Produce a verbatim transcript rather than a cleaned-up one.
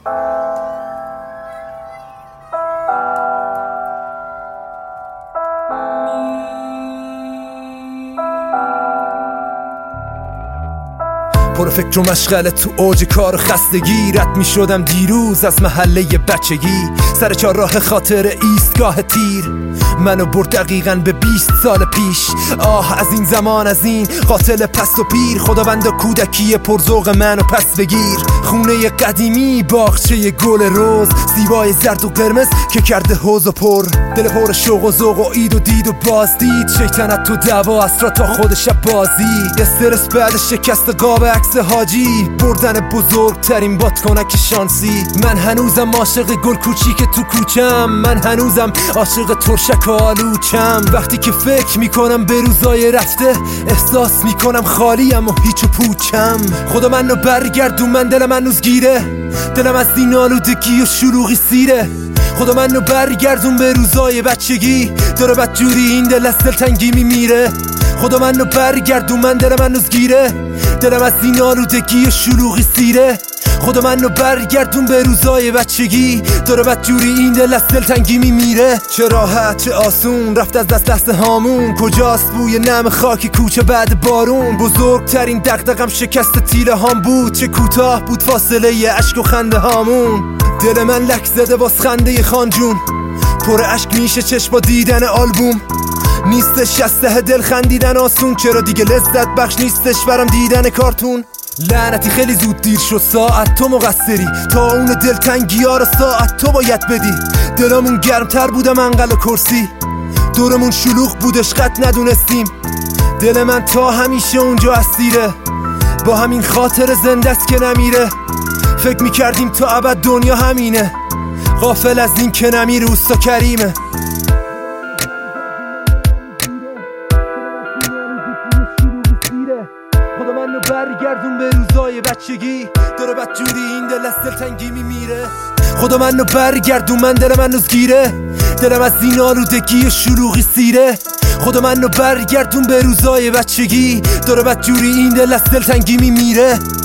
پر فکر و مشغله تو اوج کار و خستگی، رد می شدم دیروز از محله بچگی، سر چهار راه خاطر ایستگاه تیر منو برد دقیقاً به بیست سال پیش. آه از این زمان، از این قاتل پست و پیر، خداوندا کودکی پرذوق منو پس بگیر. خونه قدیمی، باغچه گل روز، زیبای زرد و قرمز که کرده حوض و پر، دل پر شوق و ذوق و اید و دید و بازدید، شیطنت تو دعوا اسرا تا خود شب بازی، استرس بعد شکست قاب عکس حاجی، بردن بزرگترین بادکنک شانسی. من هنوزم عاشق گل کوچیک تو کوچم، من هنوزم عاشق ترشک و آلوچم. وقتی که فکر میکنم به روزای رفته، احساس میکنم خالیم و هیچ و پوچم. خدا منو برگردون، من دلم هنوز گیره، دلم از این آلودگی و شلوغی سیره. خدا منو برگردون به روزای بچگی، داره بدجوری این دل از دلتنگی میمیره. خدا منو برگردون، من دلم هنوز گیره، دلم از این آلودگی و شلوغی سیره. خدا منو برگردون به روزای بچگی، داره بدجوری این دل از دلتنگی میمیره. چه راحت چه آسون رفت از دست دست هامون، کجاست بوی نم خاک کوچه بعد بارون. بزرگترین دغدغم شکست تیره هام بود، چه کوتاه بود فاصله اشک و خنده هامون. دل من لک زده باز خنده خانجون، پر اشک میشه چشم با دیدن آلبوم. نیستش از ته دل خندیدن آسون، چرا دیگه لذت بخش نیستش برام دیدن کارتون. لعنتی خیلی زود دیر شد، ساعت تو مقصری، تا اون دلتنگی ها رو ساعت تو باید بدی. دلمون گرمتر بوده منقل و کرسی، دورمون شلوغ بودش قد ندونستیم. دل من تا همیشه اونجا اسیره، با همین خاطر زنده است که نمیره. فکر میکردیم تا ابد دنیا همینه، غافل از این که نمیره اوستا کریمه. خدا منو برگردون به روزای بچگی، داره بدجوری این دل از دلتنگی میمیره. خدا منو برگردون، من دلم هنوز گیره، دلم از این آلودگی و شلوغی سیره. خدا منو برگردون به روزای بچگی، داره بدجوری این دل از دلتنگی میمیره.